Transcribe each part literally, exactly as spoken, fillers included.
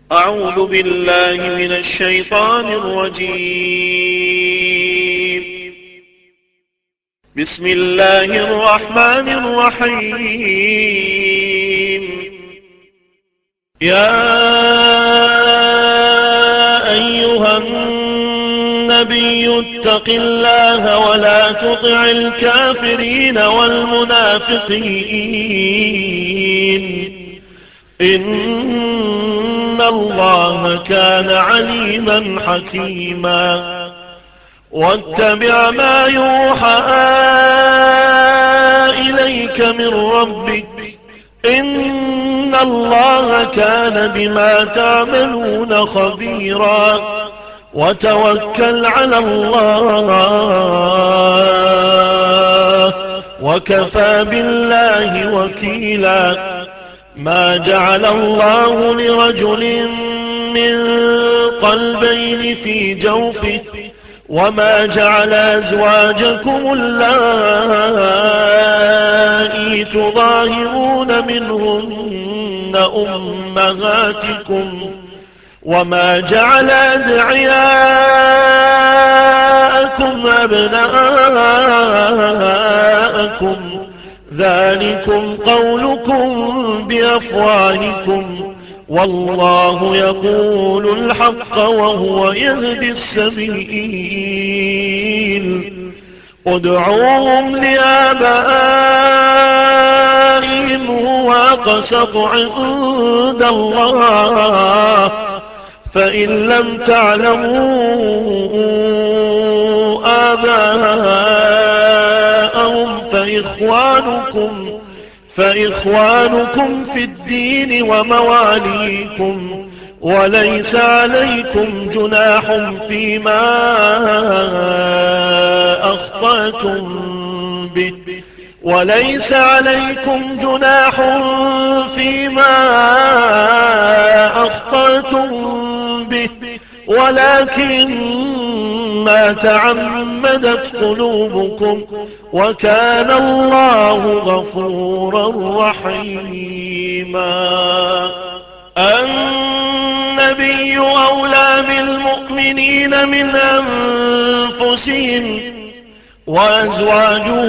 أعوذ بالله من الشيطان الرجيم. بسم الله الرحمن الرحيم. يا أيها النبي اتق الله ولا تطع الكافرين والمنافقين إن الله كان عليما حكيما. واتبع ما يوحى إليك من ربك إن الله كان بما تعملون خبيرا. وتوكل على الله وكفى بالله وكيلا. ما جعل الله لرجل من قلبين في جوفه وما جعل أزواجكم اللائي تظاهرون منهن أمهاتكم وما جعل أدعياءكم أبناءكم ذلكم قولكم بأفواهكم والله يقول الحق وهو يهدي السبيل. ادعوهم لآبائهم هو أقسط عند الله فإن لم تعلموا آباءهم فإخوانكم فإخوانكم في الدين ومواليكم وليس عليكم جناح فيما أخطأتم به وليس عليكم جناح فيما أخطأتم به ولكن ما تعمدت قلوبكم وكان الله غفورا رحيما. النبي أولى بالمؤمنين من أنفسهم وأزواجه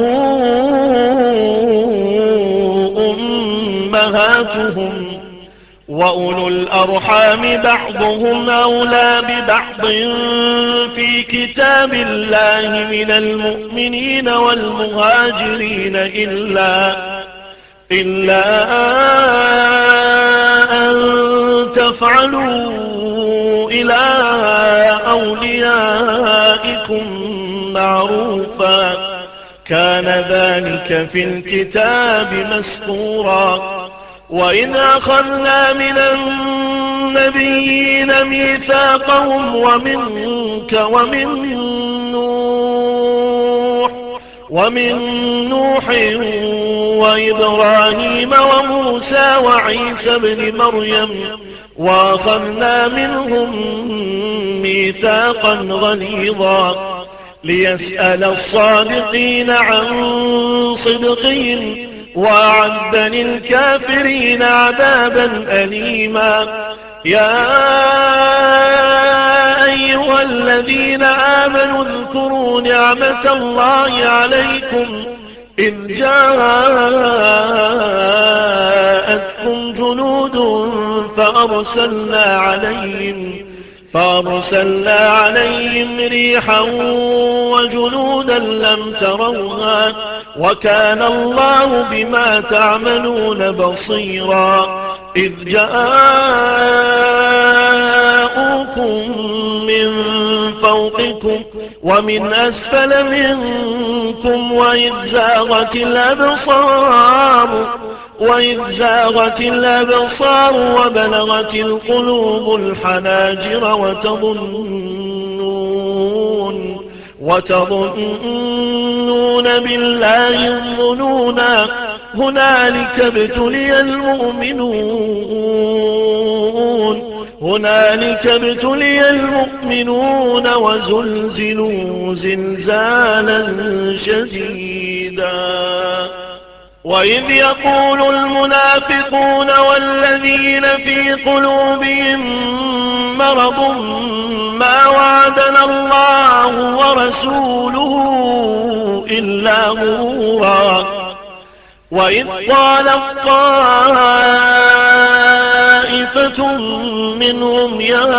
أمهاتهم وأولو الأرحام بعضهم أولى ببعض في كتاب الله من المؤمنين والمهاجرين إلا إلا أن تفعلوا إلى أوليائكم معروفا كان ذلك في الكتاب مسطورا. وإذ أخذنا من النبيين ميثاقهم ومنك ومن نوح ومن نوح وإبراهيم وموسى وعيسى بن مريم وأخذنا منهم ميثاقا غليظا ليسأل الصادقين عن صدقهم وأعد للكافرين عذابا أليما. يا أيها الذين آمنوا اذكروا نعمة الله عليكم إذ جاءتكم جنود فأرسلنا عليهم فأرسلنا عليهم ريحا وجنودا لم تروها وكان الله بما تعملون بصيرا. إذ جاءوكم من فوقكم ومن أسفل منكم وإذ زاغت الأبصار وإذ زاغت الأبصار وبلغت القلوب الحناجر وتظنون وتظنون بالله الظنونا هنالك ابتلي المؤمنون هنالك ابتلي المؤمنون وزلزلوا زلزالا شديدا. وإذ يقول المنافقون والذين في قلوبهم مرض ما وعدنا الله ورسوله إلا غرورا. وإذ قالت طائفة منهم يا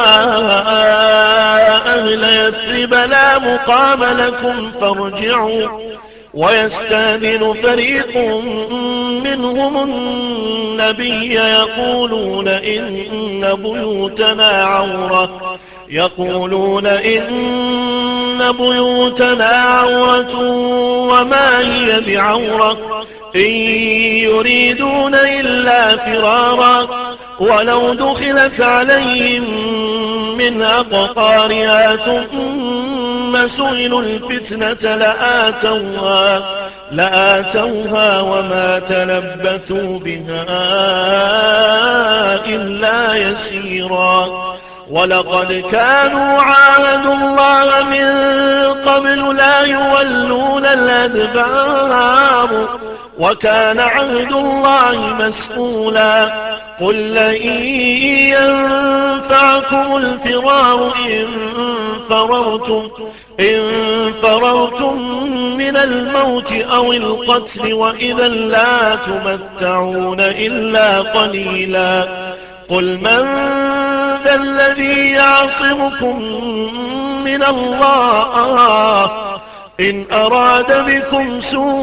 أهل يثرب لا مقام لكم فارجعوا ويستأذن فريق منهم النبي يقولون إن بيوتنا عورة يقولون إن بيوتنا عورة وما هي بعورة إن يريدون إلا فرارا ولو دخلت عليهم من أقطارها ثم سئلوا الفتنة لآتوها, لآتوها وما تلبثوا بها إلا يسيرا. ولقد كانوا عاهدوا الله من قبل لا يولون الأدبار وكان عهد الله مسؤولا. قل لن ينفعكم الفرار إن فررتم, إن فررتم من الموت أو القتل وإذا لا تمتعون إلا قليلا. قل من ذا الذي يعصمكم من الله إن أراد بكم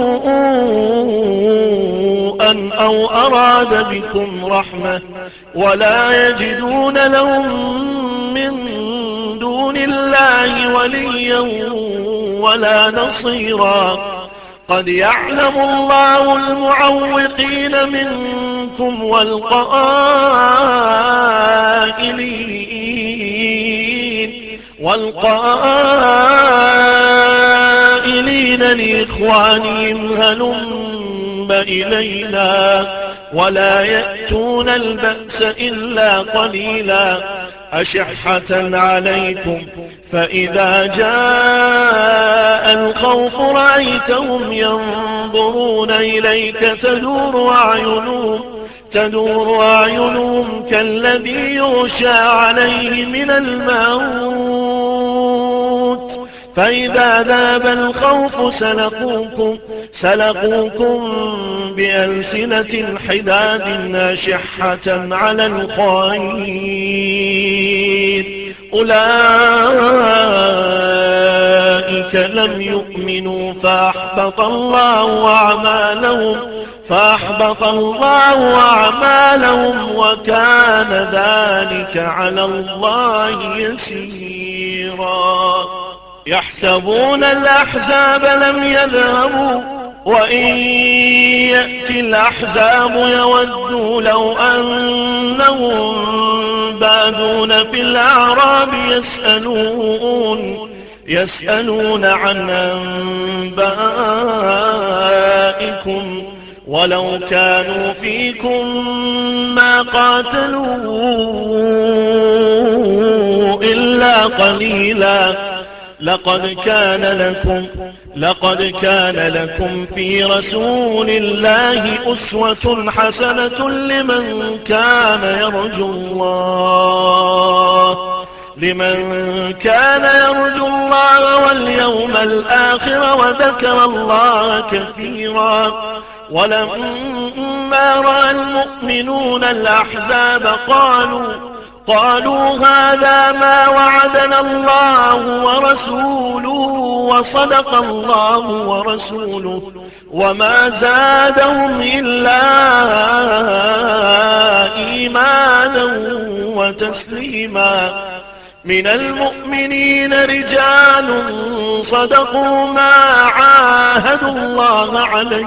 سوءا أو أراد بكم رحمة ولا يجدون لهم من دون الله وليا ولا نصيرا. قد يعلم الله المعوقين منكم والقائلين والقائلين لإخوانهم هلم إلينا ولا يأتون البأس إلا قليلا. أشحة عليكم فإذا جاء الخوف رأيتهم ينظرون إليك تدور أعينهم, تدور أعينهم كالذي يغشى عليه من الموت فإذا ذاب الخوف سلقوكم, سلقوكم بألسنة حداد أشحة على الخير أولئك لم يؤمنوا فأحبط الله أعمالهم فأحبط الله أعمالهم وكان ذلك على الله يسيرا. يحسبون الأحزاب لم يذهبوا وإن يأتي الأحزاب يودوا لو أنهم بادون في الأعراب يسألون, يسألون عن أنبائكم ولو كانوا فيكم ما قاتلوا إلا قليلا. لقد كان لكم لقد كان لكم في رسول الله أسوة حسنة لمن كان يرجو الله لمن كان يرجو الله واليوم الآخر وذكر الله كثيرا. ولما رأى المؤمنون الأحزاب قالوا قالوا هذا ما وعدنا الله ورسوله وصدق الله ورسوله وما زادهم إلا إيمانا وتسليما. من المؤمنين رجال صدقوا ما عاهدوا الله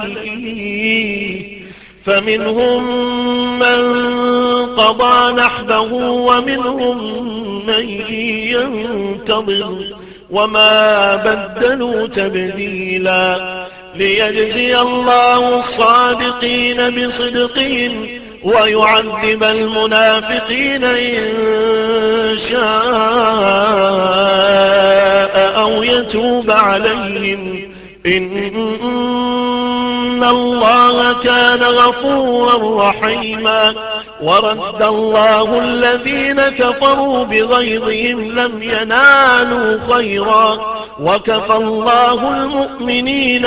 عليه فمنهم من قضى نحبه ومنهم من ينتظر وما بدلوا تبديلا. ليجزي الله الصادقين بصدقهم ويعذب المنافقين إن شاء أو يتوب عليهم إن الله كان غفورا رحيما. ورد الله الذين كفروا بغيظهم لم ينالوا خيرا وكفى الله المؤمنين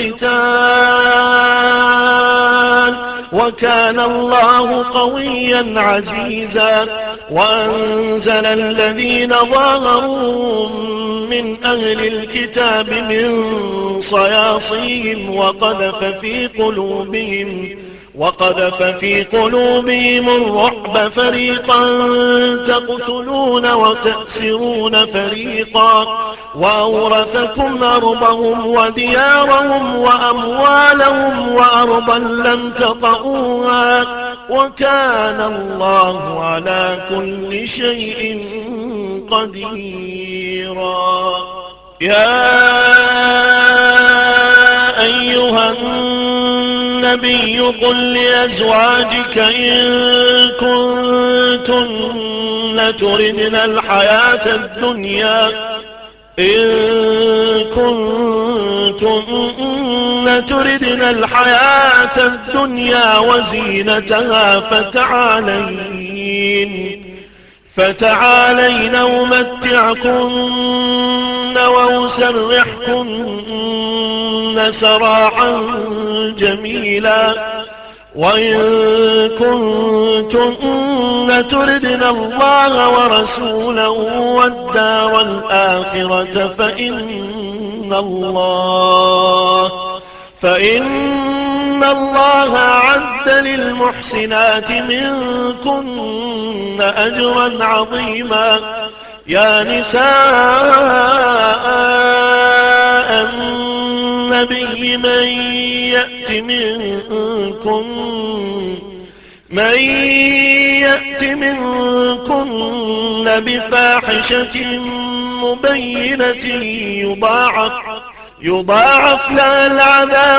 القتال وكان الله قويا عزيزا. وأنزل الذين ظاهرون من أهل الكتاب من صياصيهم وقذف في قلوبهم وقذف في قلوبهم الرعب فريقا تقتلون وتأسرون فريقا وأورثكم أرضهم وديارهم وأموالهم وأرضا لم تطئوها وكان الله على كل شيء قديرا. يا أيها النبي قل لأزواجك إن كنتن تردن الحياة الدنيا إن كنتن تردن الحياة الدنيا وزينتها فتعالين فتعالين أمتعكن وأسرحكن سراحا جميلا. وإن كنتن تردن الله ورسوله والدار الآخرة فإن الله فإن الله أعد للمحسنات منكن أجرا عظيما. يا نساء النبي من يأت منكن من يأت منكن بفاحشة مبينة يضاعف يضاعف لها العذاب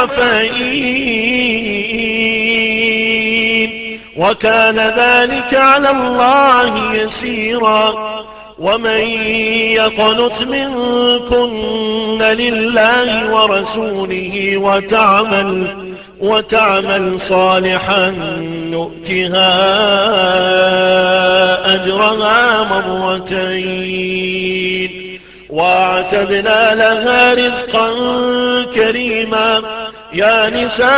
ضعفين وكان ذلك على الله يسيرا. ومن يقنت منكن لله ورسوله وتعمل وتعمل صالحا نؤتها أجرها مرتين واعتدنا لها رزقا كريما. يا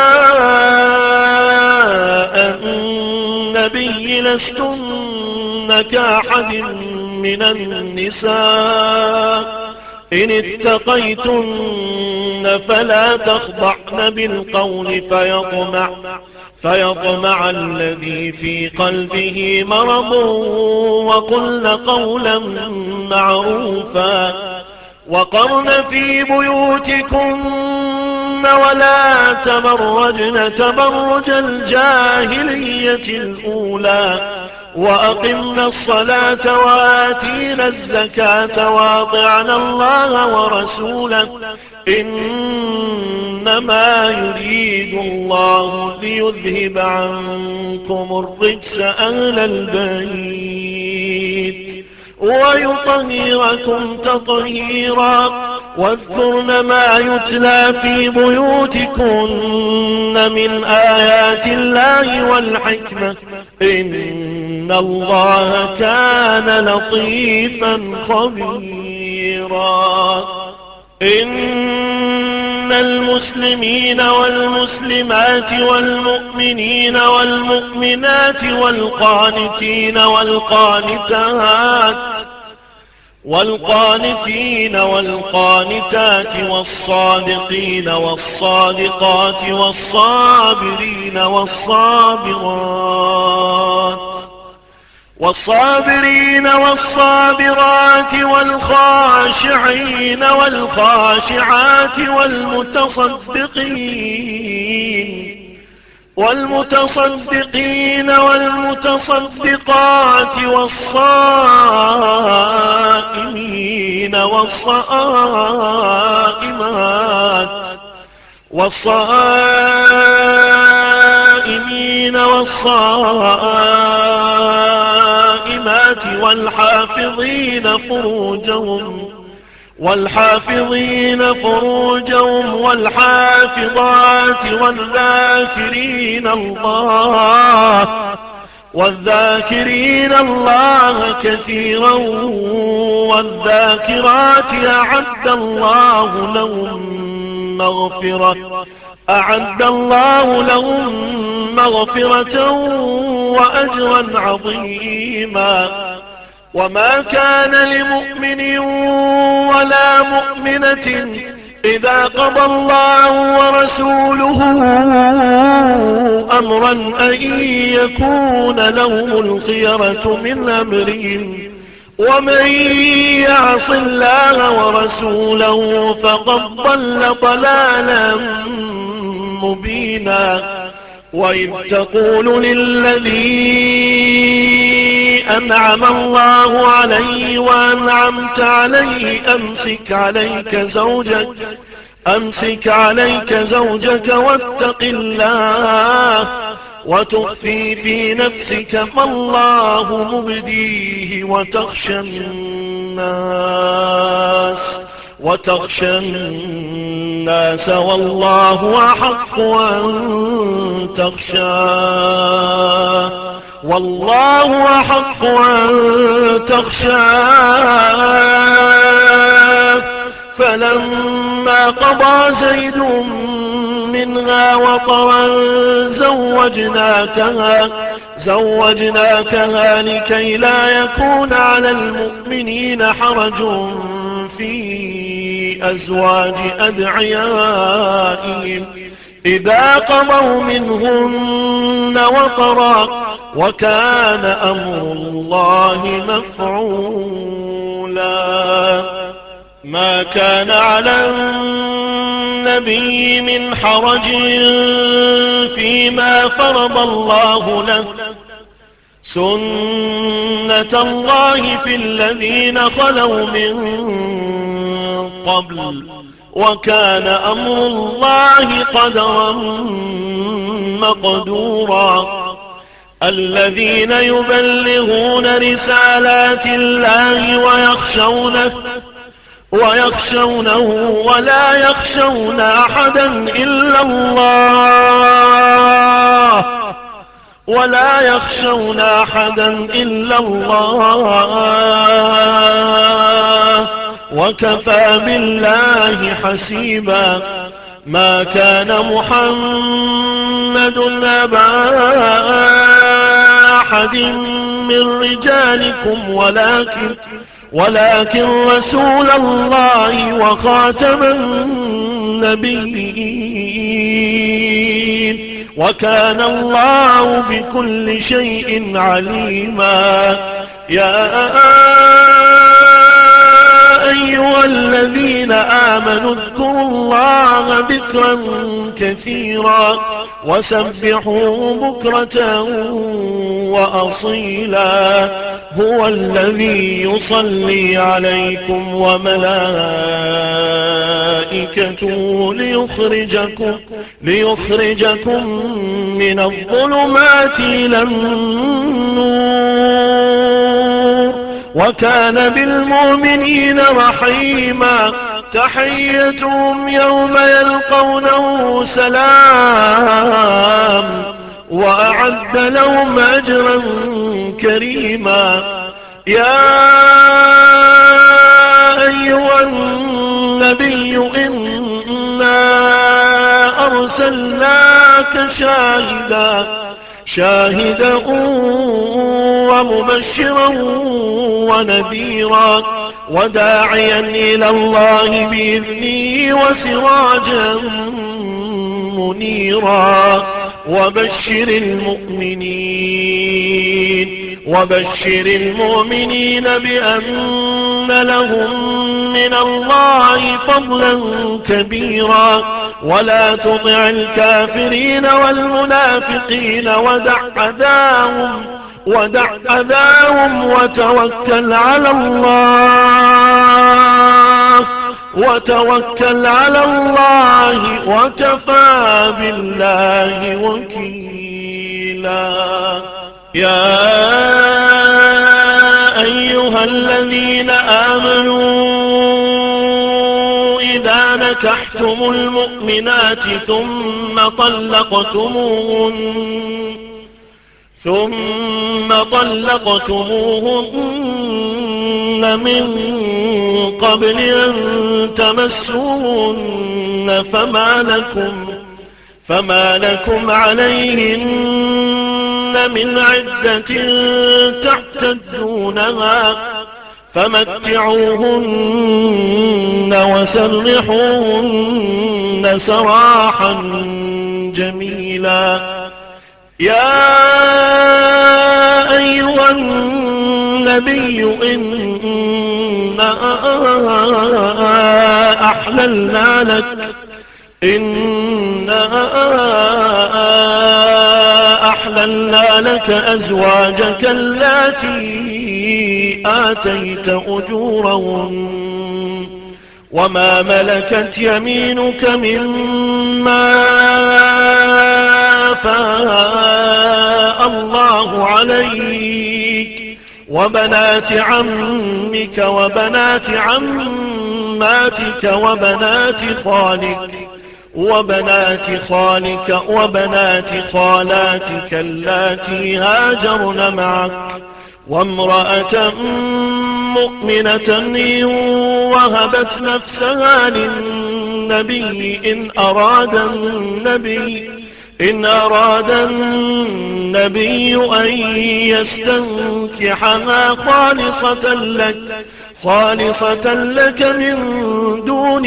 نساء النبي لستن كأحد من النساء إن اتقيتن فلا تخضعن بالقول فيطمع فيطمع الذي في قلبه مرض وقلن قولا معروفا. وقرن في بيوتكن ولا تبرجن تبرج الجاهلية الأولى وأقمنا الصلاة وآتينا الزكاة وأطعنا الله ورسوله إنما يريد الله ليذهب عنكم الرجس أهل البيت ويطهركم تطهيرا. واذكرن ما يتلى في بيوتكن من آيات الله والحكمة إن الله كان لطيفا خبيرا. إن المسلمين والمسلمات والمؤمنين والمؤمنات والقانتين والقانتات والقانتين والقانتات والصادقين والصادقات والصابرين والصابرات والصابرين والصابرات والخاشعين والخاشعات والمتصدقين والمتصدقين والمتصدقات والصائمين والصائمات والصائمين والصائمات والحافظين فروجهم والحافظين فروجهم والحافظات والذاكرين الله والذاكرين الله كثيرا والذاكرات أعد الله لهم مغفرة أعد الله لهم مغفرة وأجرا عظيما. وما كان لمؤمن ولا مؤمنة إذا قضى الله ورسوله أمرا أن يكون لهم الخيرة من أمرهم ومن يعص الله ورسوله فقد ضل ضلالا مبينا. وإذ تقول للذي أنعم الله عليه وأنعمت عليه أمسك عليك زوجك أمسك عليك زوجك واتق الله وتخفي في نفسك ما الله مبديه وتخشى الناس وتخشى الناس والله أحق أن تخشاه والله أحق أن تخشاه. فلما قضى زيد منها وطرا زوجناكها زوجناكها لكي لا يكون على المؤمنين حرج في أزواج أدعيائهم إذا قضوا منهن وطرا وكان أمر الله مفعولا. ما كان على النبي من حرج فيما فرض الله له سنة الله في الذين خلوا من قبل وكان أمر الله قدرا مقدورا. الذين يبلغون رسالات الله ويخشونه ويخشونه ولا يخشون أحدا إلا الله ولا يخشون أحدا إلا الله وكفى بالله حسيبا. ما كان محمد أبا أحد من رجالكم ولكن ولكن رسول الله وخاتم النبيين وكان الله بكل شيء عليما. يا أيها الذين آمنوا اذكروا الله ذكرا كثيرا وسبحوه بكرة وأصيلا. هو الذي يصلي عليكم وملائكته ليخرجكم, ليخرجكم من الظلمات إلى النور وكان بالمؤمنين رحيما. تحيتهم يوم يلقونه سلام وأعد لهم أجرا كريما. يا أيها النبي إنا أرسلناك شاهدا شاهدا ومبشرا ونذيرا وداعيا إلى الله بإذنه وسراجا منيرا. وبشر المؤمنين وبشر المؤمنين بأن لهم من الله فضلا كبيرا. ولا تطع الكافرين والمنافقين ودع أذاهم ودع أذاهم وتوكل على الله وتوكل على الله وكفى بالله وكيلا. يا أيها الذين آمنوا نكحتم المؤمنات ثم طلقتموهن ثم طلقتموهن من قبل أن تمسوهن فما لكم فما لكم عليهن من عدة تعتدونها فمتعوهن وسرحوهن سراحا جميلا. يا أيها النبي إنا أحللنا لك إنا أحللنا لك أزواجك اللاتي آتيت أجورهن وما ملكت يمينك مما أفاء الله عليك وبنات عمك وبنات عماتك وبنات خالك وبنات خالك وبنات خالاتك اللاتي هاجرن معك وامرأة مؤمنة إن وهبت نفسها للنبي إن أراد النبي إن أراد النبي أن يستنكحها خالصة لك خالصة لك من دون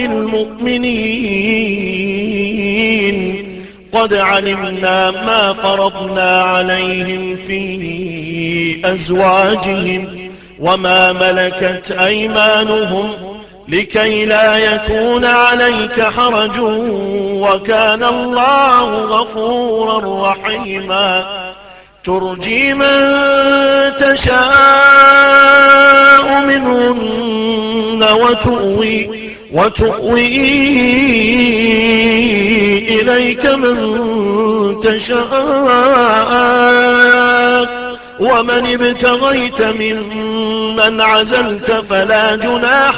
المؤمنين. قد علمنا ما فرضنا عليهم في أزواجهم وما ملكت أيمانهم لكي لا يكون عليك حرج وكان الله غفورا رحيما. ترجي من تشاء منهن وتؤوي, وتؤوي إليك من تشاء ومن ابتغيت ممن عزلت فلا جناح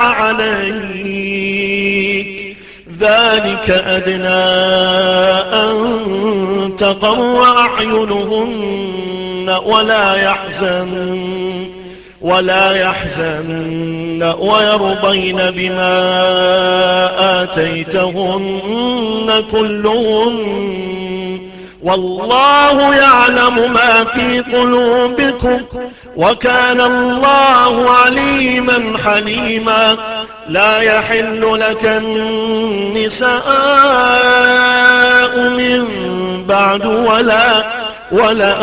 عليك ذلك أدنى أن تقر أعينهن ولا يحزن ولا يحزن ويرضين بما آتيتهن كلهن والله يعلم ما في قلوبكم وكان الله عليما حليما. لا يحل لك النساء من بعد ولا ولا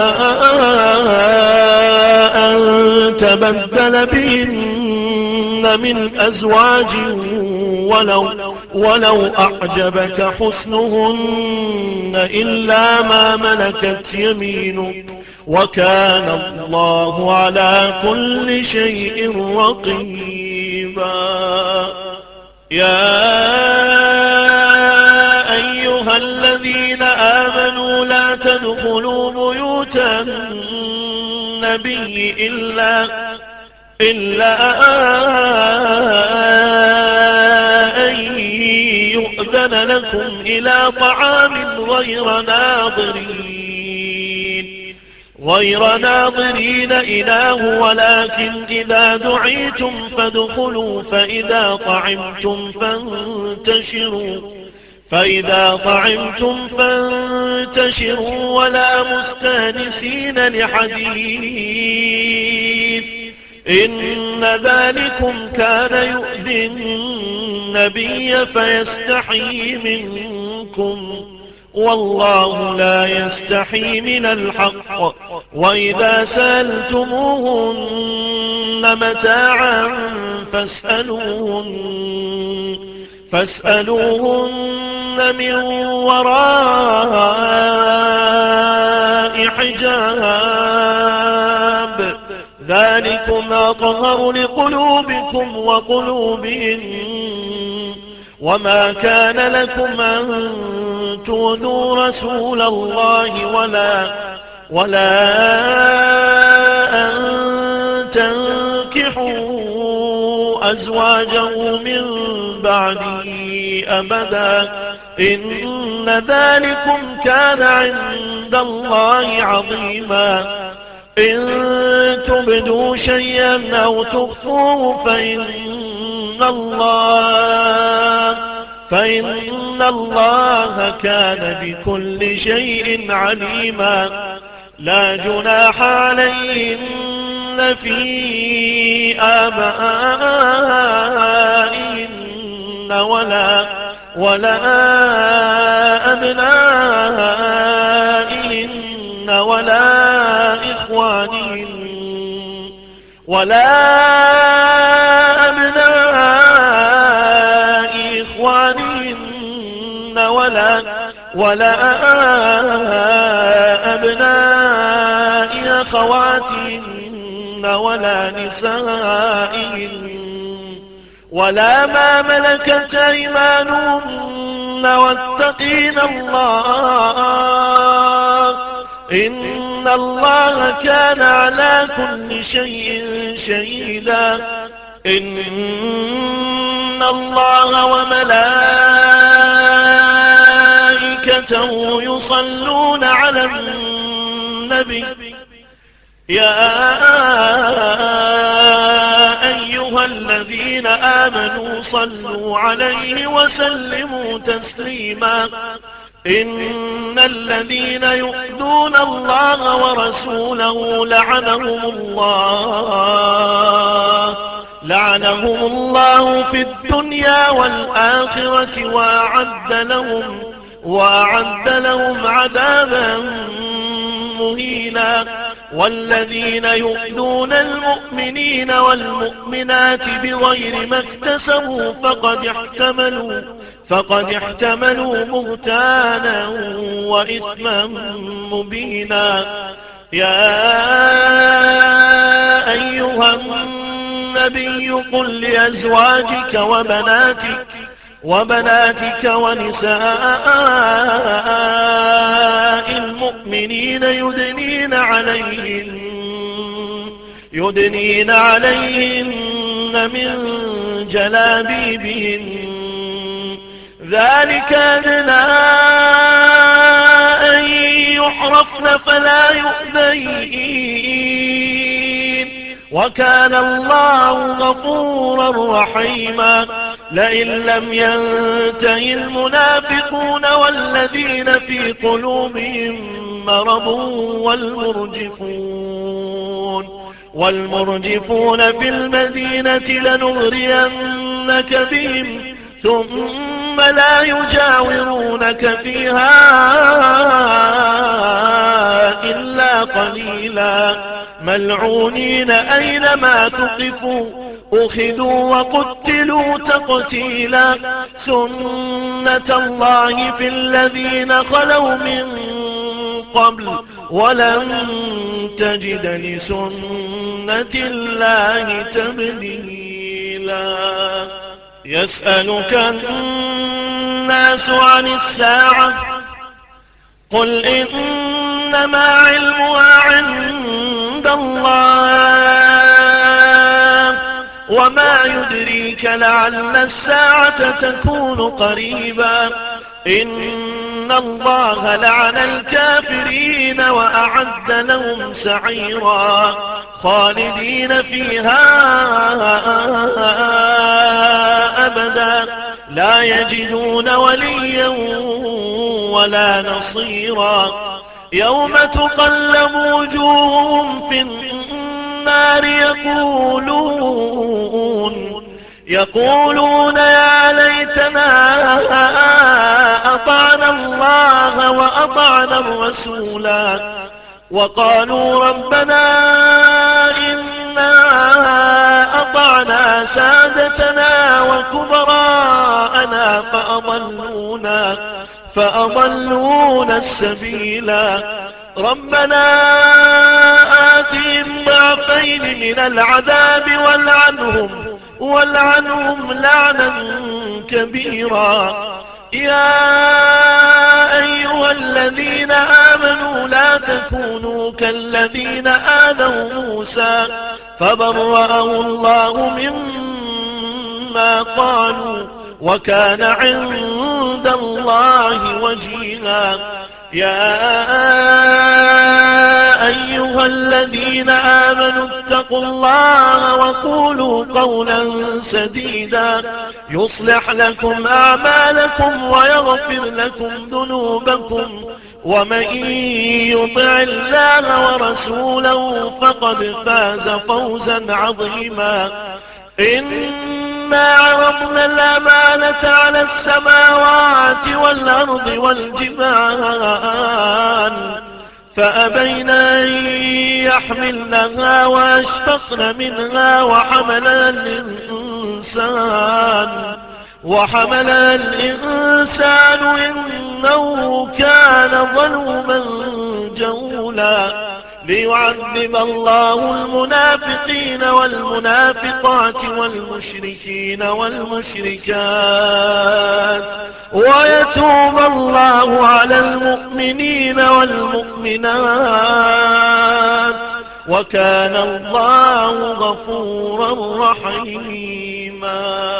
أن تبدل بهن من أزواج ولو, ولو أعجبك حسنهن إلا ما ملكت يمينك وكان الله على كل شيء رقيبا. يا أيها الذين آمنوا لا تدخلوا بيوت النبي إلا إلا أن يؤذن لكم إلى طعام غير ناظرين غير ناظرين إله ولكن إذا دعيتم فادخلوا فإذا طعمتم فانتشروا فإذا طعمتم فانتشروا ولا مستانسين لحديث إن ذلكم كان يؤذي النبي فيستحيي منكم والله لا يستحي من الحق. وإذا سألتموهن متاعا فاسألوهن فاسألوهن من وراء حجاب ذلكم أطهر لقلوبكم وقلوبهن وما كان لكم أن تؤذوا رسول الله ولا ولا أن تنكحوا أزواجه من بعده أبدا إن ذلكم كان عند الله عظيما إن تبدوا شيئا أو تخفوه فإن الله فإن الله كان بكل شيء عليما لا جناح عليهن في آبائهن ولا ولا أبنائهن ولا إخوانهن ولا أبناء إخوانهن ولا ولا أبناء أخواتهن ولا نسائهن ولا ما ملكت أيمانهن واتقين الله إن الله كان على كل شيء شهيدا إن الله وملائكته يصلون على النبي يا أيها الذين آمنوا صلوا عليه وسلموا تسليما إن الذين يؤذون الله ورسوله لعنهم الله لعنهم الله في الدنيا والآخرة وأعد لهم وأعد لهم عذابا مهينا والذين يؤذون المؤمنين والمؤمنات بغير ما اكتسبوا فقد احتملوا فقد احتملوا بهتانا وإثما مبينا يا أيها النبي قل لأزواجك وبناتك وبناتك ونساء المؤمنين يدنين عليهن يدنين عليهن من جلابيبهن ذلك أدنى أن يعرفن فلا يؤذين وكان الله غفورا رحيما لئن لم ينته المنافقون والذين في قلوبهم مرض والمرجفون والمرجفون في المدينة لنغرينك بهم ثم لا يجاورونك فيها إلا قليلا ملعونين أينما تقفوا أخذوا وقتلوا تقتيلا سنة الله في الذين خلوا من قبل ولن تجد لسنة الله تبديلا يسألك الناس عن الساعة قل إنما علمها عند الله وما يدريك لعل الساعة تكون قريبا إن الله لعن الكافرين وأعد لهم سعيرا خالدين فيها أبدا لا يجدون وليا ولا نصيرا يوم تقلب وجوههم في النار يقولون يقولون يا ليتنا أطعنا الله وأطعنا الرسولا وقالوا ربنا إنا أطعنا سادتنا وكبراءنا فأضلونا فأضلونا السبيلا ربنا آتهم ضعفين من العذاب والعنهم والعنهم لعنا كبيرا يا أيها الذين آمنوا لا تكونوا كالذين آذوا موسى فبرأه الله ما قالوا وكان عند الله وجيها. يا أيها الذين آمنوا اتقوا الله وقولوا قولا سديدا يصلح لكم أعمالكم ويغفر لكم ذنوبكم ومن يطع الله ورسوله فقد فاز فوزا عظيما. إنا عرضنا الأمانة على السماوات والأرض والجبال فأبين أن يحملنها وأشفقن منها وحملها الإنسان وحمل الإنسان إنه كان ظلوما جهولا. ليعذب الله المنافقين والمنافقات والمشركين والمشركات ويتوب الله على المؤمنين والمؤمنات وكان الله غفورا رحيما.